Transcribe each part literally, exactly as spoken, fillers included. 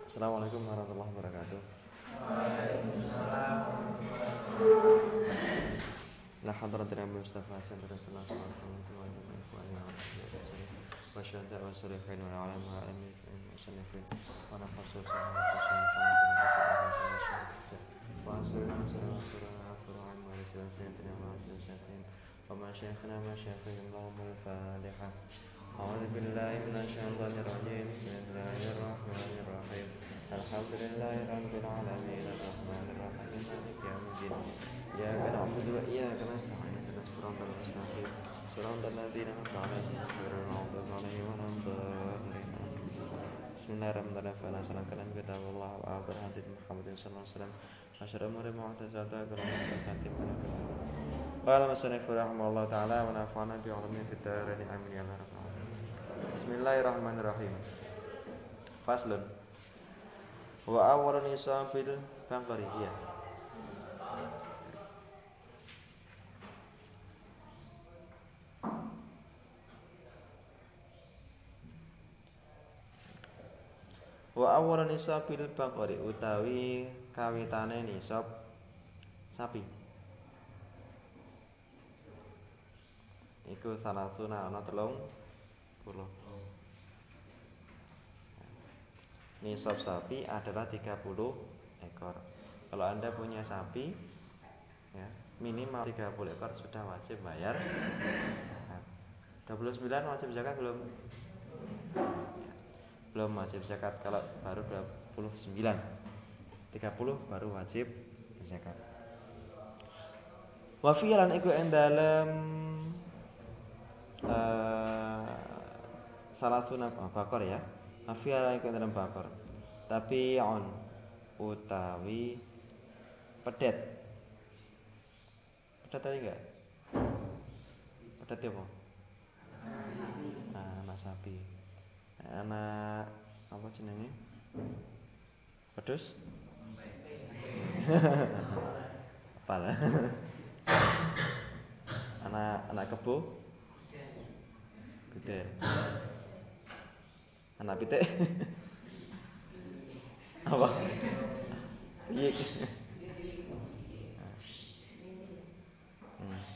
Assalamualaikum warahmatullahi wabarakatuh. La hadratina Mustafa sallallahu alaihi wasallam wa syahada wa sarihin wa alam wa alamin musannifin wa nafsu wa asrana sallallahu wa sayyidina Muhammadin wa ma syakhna ma syakhna Allahumma al-Fatihah. A'udzu billahi minasy syaithanir rajim. Bismillahirrahmanirrahim. Alhamdulillahi rabbil alamin arrahmanir rahim maliki yaumiddin. Iyyaka na'budu wa iyyaka nasta'in ihdinas siratal mustaqim siratal ladzina an'amta 'alaihim ghairil maghdubi 'alaihim waladdallin. Bismillahirrahmanirrahim. Fala salakalam kitabullah wa akhir hadits Muhammadin sallallahu alaihi wasallam. Asyara umuri mu'tazata kalam mu'tasatim qala musannif rahimahullah ta'ala wa nafa'ana bi 'ulumi fid dharain amin ya rabbal alamin. Bismillahirrahmanirrahim. Faslun wa awwalun isabil baqariyah. Wa awwalun isabil baqari utawi kawitane nisab sapi. Iku salatuna ana telung puluh. Nisab sapi adalah tiga puluh ekor. Kalau Anda punya sapi ya, minimal tiga puluh ekor sudah wajib bayar zakat. dua puluh sembilan wajib zakat belum? Ya, belum wajib zakat. Kalau baru dua puluh sembilan, tiga puluh baru wajib zakat. Wa fi'lan iku ing dalem uh, salatuna bakor ya. Afiara iku dalam bakor. Tapi on utawi pedet. Pedet tadi enggak? Pedet apa? Nah, anak sapi. Anak apa jenenge? Pedus? Apalah. Anak anak kebo? Gede. Anak pitik apa? Iya. Hmm.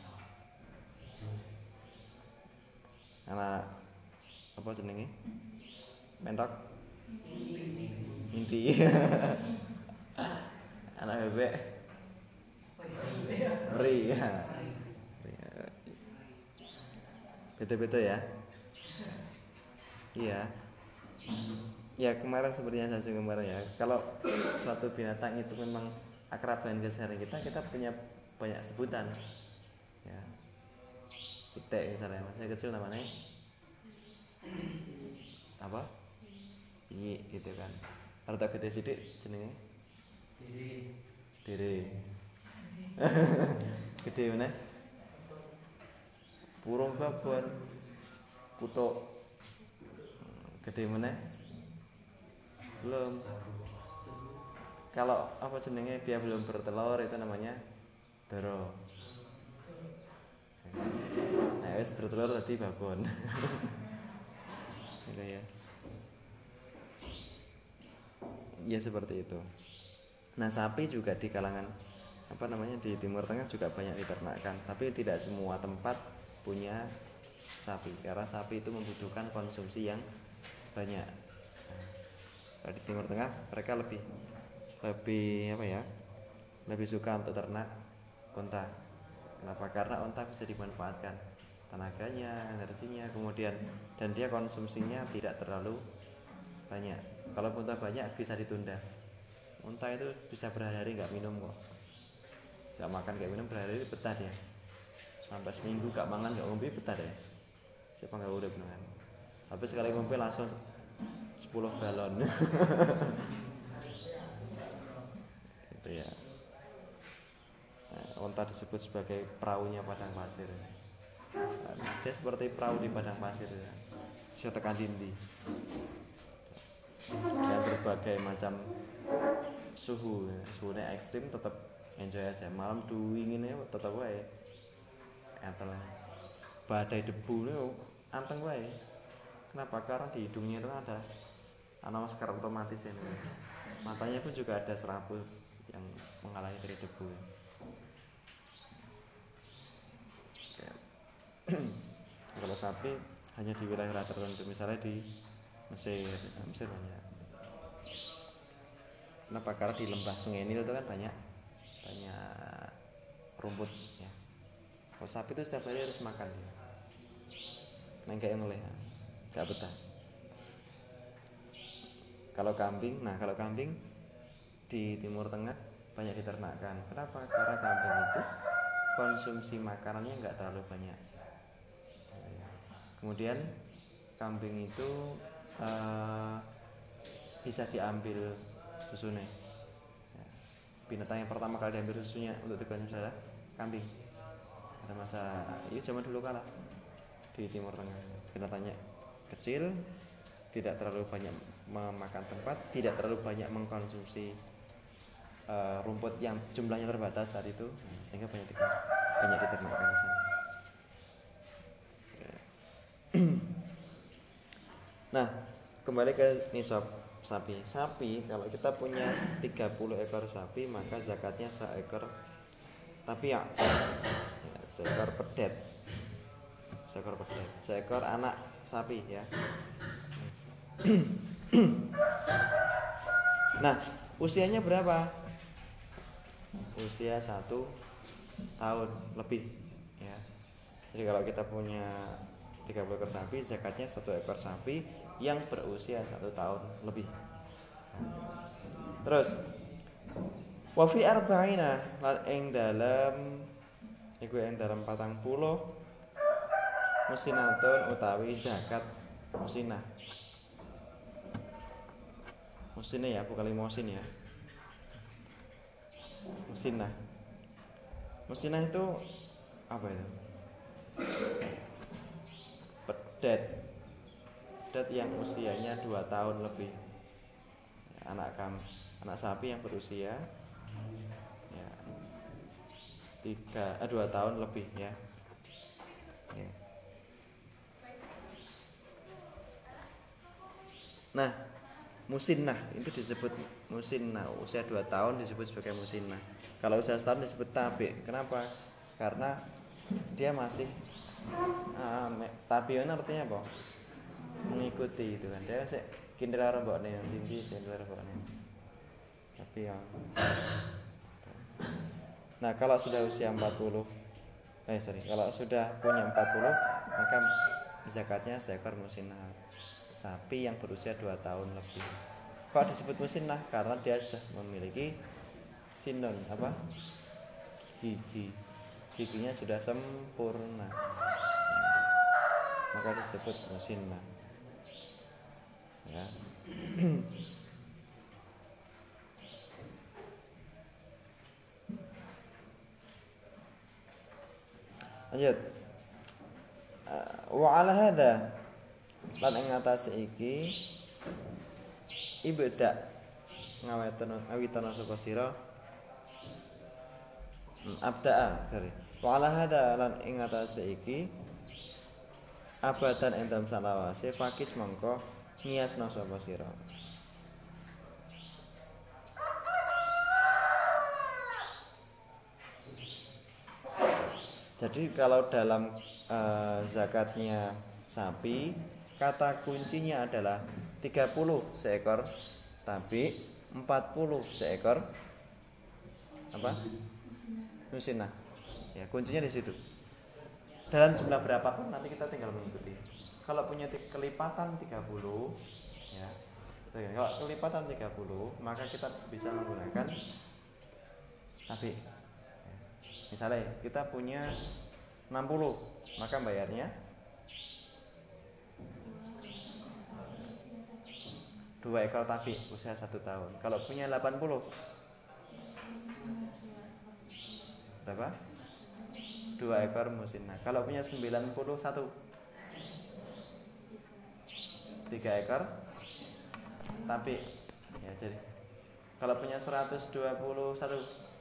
Anak apa jenenge? Mentok? Inti. Anak bebek? Meri. Betul-betul ya? Iya. Ya kemarin seperti yang saya singgung kemarin ya. Kalau suatu binatang itu memang akrab dengan keseharian kita, kita punya banyak sebutan. Ya. Pitik misalnya, masih kecil namanya apa? Piyi gitu kan. Rada gede sithik jenenge? Diri. Diri. Gede mana? Burung babon. Kutuk. Gede mana? Belum. Kalau apa jenenge dia belum bertelur itu namanya doro. Nah, wis bertelur tadi babon. Gitu ya. Ya seperti itu. Nah, sapi juga di kalangan apa namanya di Timur Tengah juga banyak diternakkan, tapi tidak semua tempat punya sapi karena sapi itu membutuhkan konsumsi yang banyak. Di Timur Tengah mereka lebih lebih apa ya lebih suka untuk ternak unta. Kenapa? Karena unta bisa dimanfaatkan tenaganya, energinya, kemudian dan dia konsumsinya tidak terlalu banyak. Kalau unta banyak bisa ditunda. Unta itu bisa berhari-hari nggak minum kok, nggak makan nggak minum berhari-hari betah dia. Sampai seminggu nggak makan nggak ngombe betah deh. Siapa nggak udah benar. Tapi sekali ngombe langsung sepuluh galon. Itu ya. Nah, unta disebut sebagai perahunya padang pasir. Nah, dia seperti perahu di padang pasir ya. Bisa tekan dindi. Dan berbagai macam suhu, suhunya ekstrim tetap enjoy aja. Malam dingin ini tetap wae. Antara badai debu itu anteng wae. Kenapa? Karena di hidungnya itu ada Ana masker otomatis ini. Matanya pun juga ada serabut yang menghalangi dari debu. Kalau sapi hanya di wilayah tertentu, misalnya di Mesir, nah, Mesir banyak. Kenapa? Karena di lembah Sungai Nil itu kan banyak banyak rumput ya. Kalau sapi itu setiap hari harus makan ya. Nah kayak mulai, nggak betah. Kalau kambing, nah kalau kambing di Timur Tengah banyak diternakkan. Kenapa? Karena kambing itu konsumsi makanannya nggak terlalu banyak. Kemudian kambing itu uh, bisa diambil susunya. Binatang yang pertama kali diambil susunya untuk dikonsumsi adalah kambing. Pada masa itu zaman dulu kala di Timur Tengah, binatangnya kecil, tidak terlalu banyak memakan tempat, tidak terlalu banyak mengkonsumsi uh, rumput yang jumlahnya terbatas saat itu, sehingga banyak di, banyak diternakkan di sana. Nah, kembali ke nisab sapi. Sapi kalau kita punya tiga puluh ekor sapi, maka zakatnya seekor tapi ya, ya seekor pedet. Seekor pedet, seekor anak sapi ya. Nah, usianya berapa? Usia satu tahun lebih ya. Jadi kalau kita punya tiga puluh ekor sapi, zakatnya satu ekor sapi yang berusia satu tahun lebih. Terus wa fi arba'ina lan ing dalem iku ing dalem patang puluh musinatun utawi zakat musinah. Musinah ya, bukan limosin ya. Musinah. Musinah itu apa itu? Pedet. Pedet yang usianya dua tahun lebih. Anak kam, anak sapi yang berusia ya tiga, eh, dua tahun lebih ya. ya. Nah, musinnah itu disebut musinnah, usia dua tahun disebut sebagai musinnah. Kalau usia setahun disebut tabi. Kenapa? Karena dia masih uh, tabiun artinya apa? Mengikuti itu kan. Dia sik kindelar mbokne yang tinggi kindelar mbokne. Tapi ya. Nah, kalau sudah usia empat puluh eh sorry, kalau sudah punya empat puluh maka zakatnya seekor musinnah. Sapi yang berusia dua tahun lebih. Kok disebut musinnah? Karena dia sudah memiliki sinon apa? Gigi. Giginya sudah sempurna. Maka disebut musinnah. Ya. Lanjut. Wa ala hadza lan ing atase iki ibda ngaweten awitana sapa sira abdaa sorry wa ala hadza lan ing atase iki abadan ing dalem salawase fakis mongko ngiasna sapa sira. Jadi kalau dalam uh, zakatnya sapi, kata kuncinya adalah tiga puluh seekor tapi empat puluh seekor apa? Musinnah. Ya, kuncinya di situ. Dalam jumlah berapapun nanti kita tinggal mengikuti. Kalau punya kelipatan tiga puluh ya. Kalau kelipatan tiga puluh, maka kita bisa menggunakan tapi misalnya kita punya enam puluh, maka bayarnya dua ekor tapi usia satu tahun. Kalau punya delapan puluh berapa? dua ekor musinnah. Kalau punya sembilan puluh satu tiga ekor tapi ya jadi kalau punya seratus dua puluh satu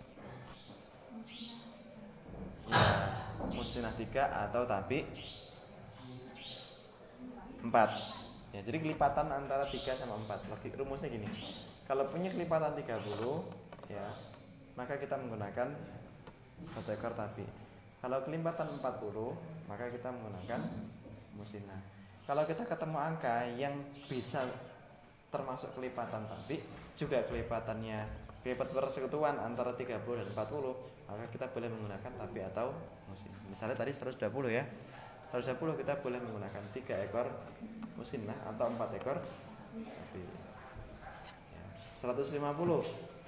ya musinnah tiga atau tapi empat. Ya, jadi kelipatan antara tiga sama empat. Logik rumusnya gini. Kalau punya kelipatan tiga puluh, ya, maka kita menggunakan satu ekor tabi. Kalau kelipatan empat puluh, maka kita menggunakan musina. Kalau kita ketemu angka yang bisa termasuk kelipatan tabi, juga kelipatannya kelipat persekutuan antara tiga puluh dan empat puluh, maka kita boleh menggunakan tabi atau musina. Misalnya tadi seratus dua puluh ya. seratus dua puluh kita boleh menggunakan tiga ekor musina atau empat ekor tabi. Ya, seratus lima puluh.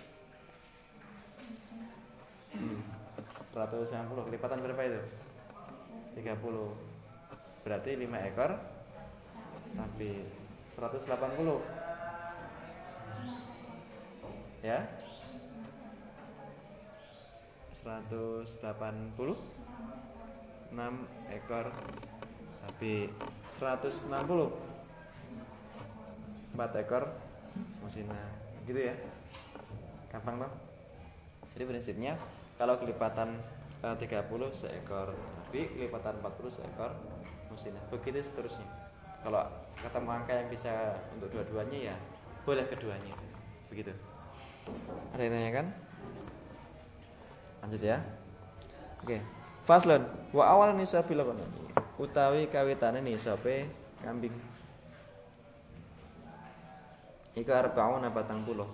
Hmm. seratus lima puluh kelipatan berapa itu? tiga puluh. Berarti lima ekor tabi. seratus delapan puluh. Ya. seratus delapan puluh enam ekor tabi. seratus enam puluh empat ekor musina. Gitu ya. Gampang toh? Jadi prinsipnya kalau kelipatan eh, tiga puluh seekor tabi, kelipatan empat puluh seekor musina. Begitu seterusnya. Kalau ketemu angka yang bisa untuk dua-duanya ya boleh keduanya. Begitu. Ada yang tanyakan? Lanjut ya. Oke. Faslun wa awal nisabil qanami utawi kawitane nisabe kambing. Iku arbauna patang puluh.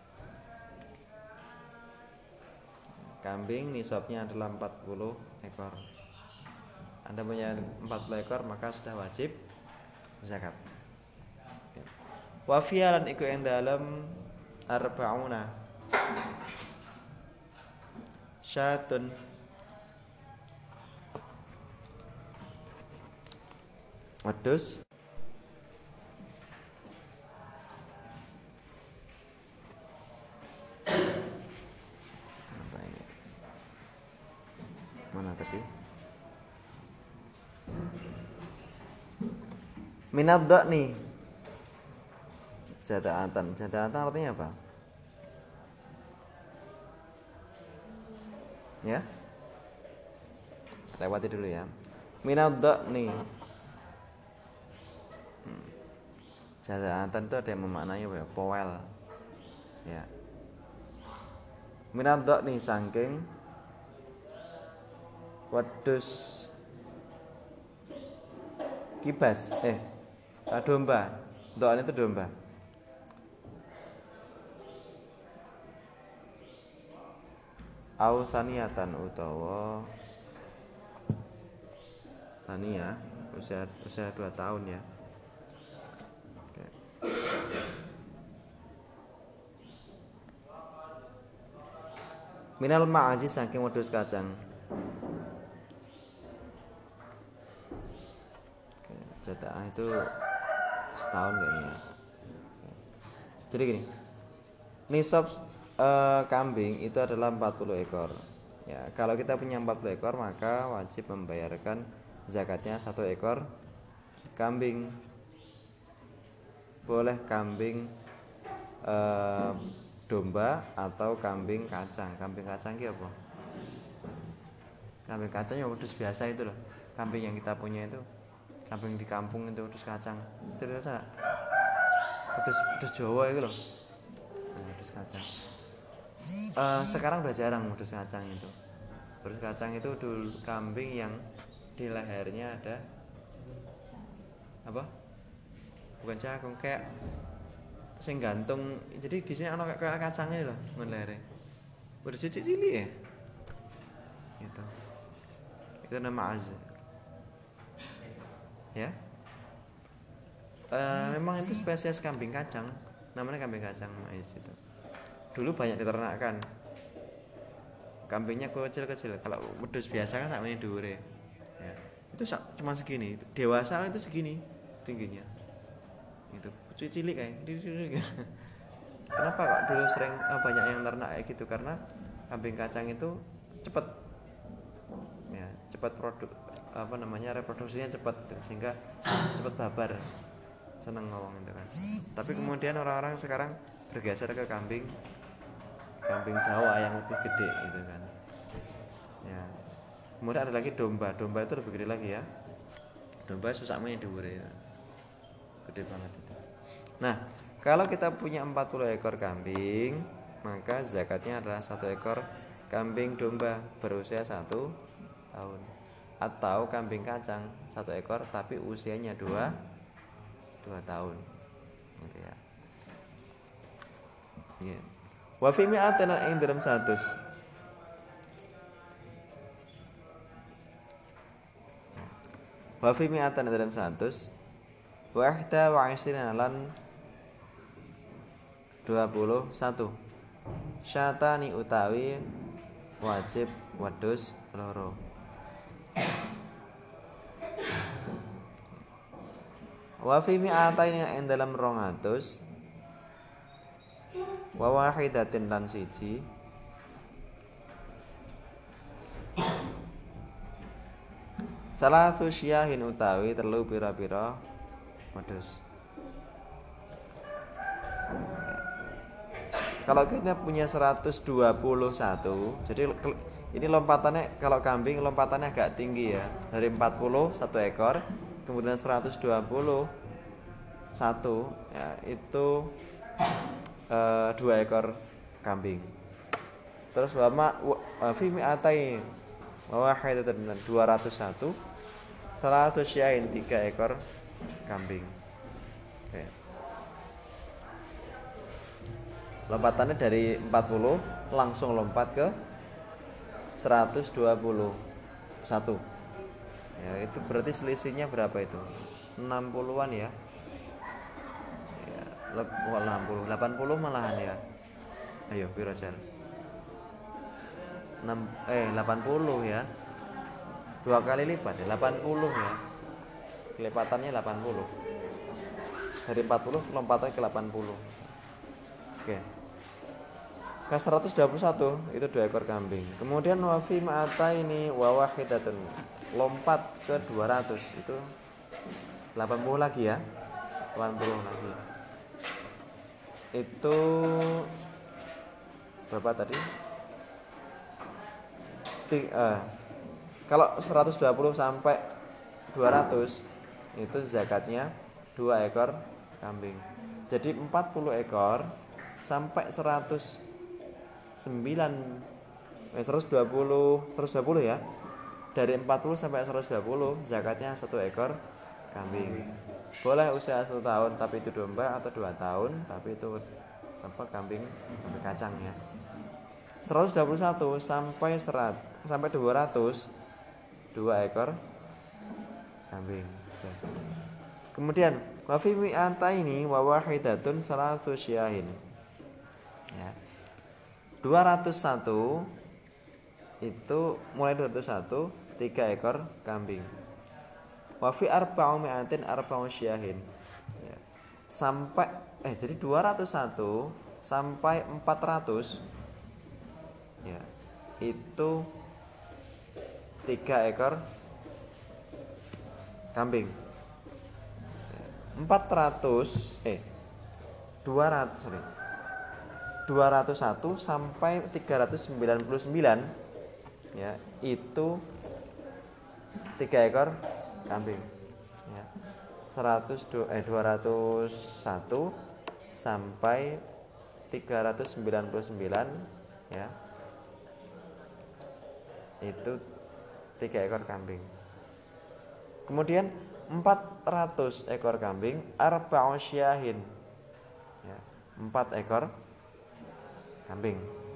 Kambing nisabnya adalah empat puluh ekor. Anda punya empat puluh ekor maka sudah wajib zakat. Wa fi'lan iku ing dalem arbauna syatun wedhus apa ini? Mana tadi? Minad dhani. Jadaatan. Jadaatan artinya apa? Ya. Lewati dulu ya. Minad dhani. Hmm. Jadaatan itu ada yang memaknai apa ya? Powel. Ya. Minad dhani saking wedhus kibas. Eh, domba. Dhani itu domba. Au saniatan utawa sania usia usia dua tahun ya. Oke. Minal ma'azi saking wedhus kacang. Oke, jatah itu setahun kayaknya. Jadi gini. Nisab Uh, kambing itu adalah empat puluh ekor. Ya, kalau kita punya empat puluh ekor maka wajib membayarkan zakatnya satu ekor kambing. Boleh kambing uh, domba atau kambing kacang. Kambing kacang itu apa? Kambing kacang yang wedhus biasa itu loh. Kambing yang kita punya itu kambing di kampung itu wedhus kacang. Itu biasa. Wedhus wedhus Jawa itu loh. Nah, wedhus kacang. Uh, sekarang udah jarang wedhus kacang itu. Wedhus kacang itu dulu kambing yang di lehernya ada apa? Bukan cakung, kayak sing gantung. Jadi di sini ana kayak kacangnya loh ngon lehere. Wedhus cilik-cilik ya. Gitu. Itu nama az. Ya. Uh, memang itu spesies kambing kacang. Namanya kambing kacang mais itu. Dulu banyak diternakkan. Kambingnya kecil-kecil. Kalau wedhus biasa kan sakmene dhuwure. Ya. Itu cuma segini. Dewasa itu segini tingginya. Itu cilik kayak. Kenapa kok dulu sering banyak yang ternak kayak gitu? Karena kambing kacang itu cepat. Ya, cepat produk apa namanya reproduksinya cepat sehingga cepat babar. Seneng ngomong itu kan. Tapi kemudian orang-orang sekarang bergeser ke kambing kambing Jawa yang lebih gede gitu kan. Ya. Kemudian ada lagi domba. Domba itu lebih gede lagi ya. Domba susah main dhuwure ya. gede banget itu. Nah, kalau kita punya empat puluh ekor kambing, maka zakatnya adalah satu ekor kambing domba berusia satu tahun, atau kambing kacang satu ekor tapi usianya dua dua tahun, gitu ya. Yeah. Wa fi mi'atin ing dalam satus. Wa fi mi'atin dalam satus. Wa ihda wa ishrina lan dua puluh satu. Syatani utawi wajib wedhus loro. Wa fi mi'atain ing dalam rong atus. Wa wahidatin lan siji. Salasu syiahin utawi telu pira-pira wedhus. Kalau kita punya seratus dua puluh satu, jadi ini lompatannya kalau kambing lompatannya agak tinggi ya. Dari empat puluh satu ekor, kemudian seratus dua puluh satu ya, itu eh, dua ekor kambing. Terus wama fi mi'atain wa wahidatan dua ratus satu, seratus syain tiga ekor kambing. Oke. Lompatannya dari empat puluh langsung lompat ke seratus dua puluh satu. Ya, itu berarti selisihnya berapa itu? enam puluhan ya. Ya, enam puluh, delapan puluh malahan ya. Ayo, piro jan? enam eh delapan puluh ya. Dua kali lipat ya, delapan puluh ya. Kelipatannya delapan puluh. Dari empat puluh lompatnya ke delapan puluh. Oke. Ke seratus dua puluh satu itu dua ekor kambing. Kemudian wafi ma'ata ini wa wahidatun, lompat ke dua ratus itu delapan puluh lagi ya. delapan puluh lagi. Itu berapa tadi? T- eh, kalau seratus dua puluh sampai dua ratus itu zakatnya dua ekor kambing. Jadi empat puluh ekor sampai seratus sembilan eh, seratus dua puluh seratus dua puluh ya. Dari empat puluh sampai seratus dua puluh zakatnya satu ekor kambing. Boleh usia satu tahun tapi itu domba, atau dua tahun tapi itu apa kambing, kambing kacang ya. seratus dua puluh satu sampai seratus sampai dua ratus dua ekor kambing. Kemudian wa fi mi'ataini wa wahidatun salatu syahin. Ya. dua ratus satu itu mulai dua ratus satu tiga ekor kambing. Wa fi arba'u mi'atin arba'u syahin. Ya. Sampai eh jadi dua ratus satu sampai empat ratus ya. Itu tiga ekor kambing. empat ratus eh dua ratus sorry. dua ratus satu sampai tiga ratus sembilan puluh sembilan ya, itu tiga ekor kambing ya. seratus eh dua ratus satu sampai tiga ratus sembilan puluh sembilan ya, itu tiga ekor kambing. Kemudian empat ratus ekor kambing arba'u syahin ya, empat ekor kambing.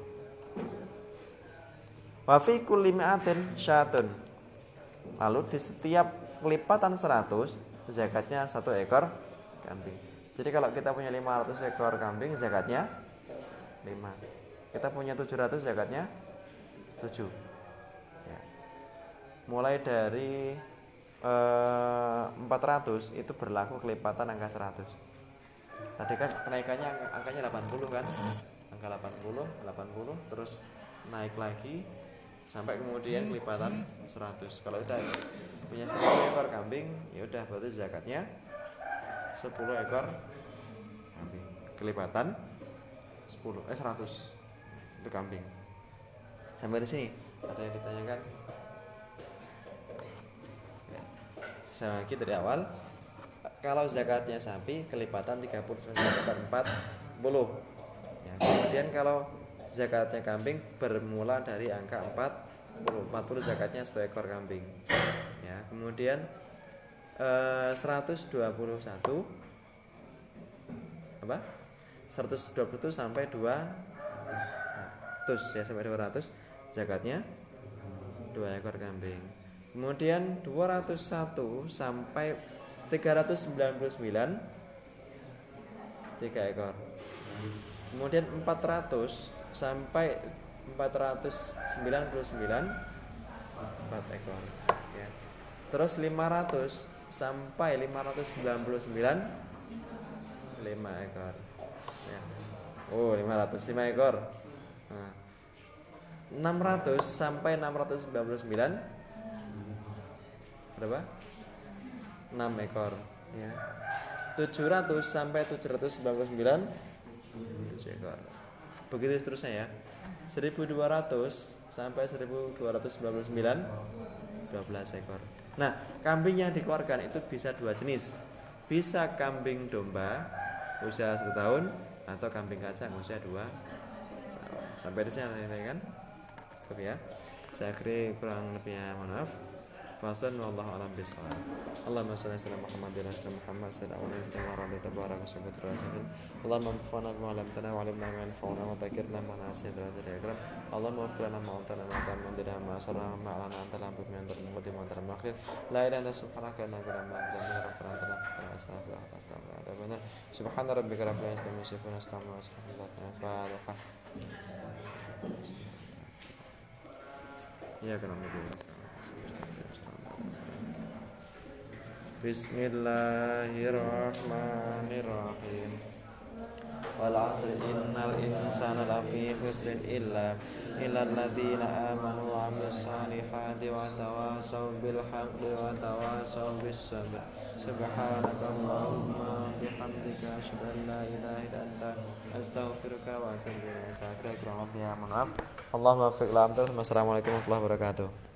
Wa fi kulli mi'atin syatun. Lalu di setiap kelipatan seratus zakatnya satu ekor kambing. Jadi kalau kita punya lima ratus ekor kambing zakatnya lima. Kita punya tujuh ratus zakatnya tujuh. Ya. Mulai dari eh, empat ratus itu berlaku kelipatan angka seratus. Tadi kan kenaikannya angkanya delapan puluh kan? Angka delapan puluh, delapan puluh terus naik lagi sampai kemudian kelipatan seratus. Kalau udah punya sepuluh ekor kambing, ya udah berarti zakatnya sepuluh ekor kambing. Kelipatan sepuluh eh seratus itu kambing. Sampai di sini ada yang ditanyakan? Ya. Saya lagi dari awal. kalau zakatnya sapi kelipatan tiga puluh dan kelipatan empat puluh ya. Kemudian kalau zakatnya kambing bermula dari angka empat puluh. empat puluh zakatnya satu ekor kambing ya. Kemudian eh, seratus dua puluh satu apa? seratus dua puluh satu sampai dua ratus ya, sampai dua ratus zakatnya dua ekor kambing. Kemudian dua ratus satu sampai tiga ratus sembilan puluh sembilan tiga ekor. Kemudian empat ratus sampai empat ratus sembilan puluh sembilan empat ekor ya. Terus lima ratus sampai lima ratus sembilan puluh sembilan lima ekor ya. Oh, lima ratus lima ekor. Nah, enam ratus sampai enam ratus sembilan puluh sembilan berapa? enam ekor ya. tujuh ratus sampai tujuh ratus sembilan puluh sembilan tujuh ekor. Begitu seterusnya ya. seribu dua ratus sampai seribu dua ratus sembilan puluh sembilan dua belas ekor. Nah, kambing yang dikeluarkan itu bisa dua jenis. Bisa kambing domba usia satu tahun atau kambing kacang usia dua tahun. Sampai di sini kan? Cukup ya. Saya akhiri, kurang lebihnya mohon maaf. Fasdan wallahu a'lam bishawab. Allahumma shalli ala Muhammad wa ala Muhammad sallallahu alaihi wasallam tabaraka subhanahu wa ta'ala. Allahumma anfa'na bima 'allamtana wa 'allimna ma yanfa'una wa dhakkirna ma nasina ya akram. Allahumma ighfir lana ma antana ma ta'ammana ma asrarna ma a'lana anta la min al-muqaddim wa anta al-akhir. La ilaha illa anta subhanaka inna kunna min rabbana anta astaghfiruka. Subhana rabbika rabbil izzati amma yasifun wa salamun ala al-mursalin. Ya kan Bismillahirrahmanirrahim. Wal 'asri innal insana lafi khusrin illa illal ladzina amanu wa 'amilus solihati wa tawassaw bil haqqi wa tawassaw bis sabr. Subhanakallahumma bihamdika asyhadu an la ilaha illa anta astaghfiruka wa atubu ilaik. Kurang lebih ya, mohon maaf. Allahumma fiq lam. Assalamualaikum warahmatullahi wabarakatuh.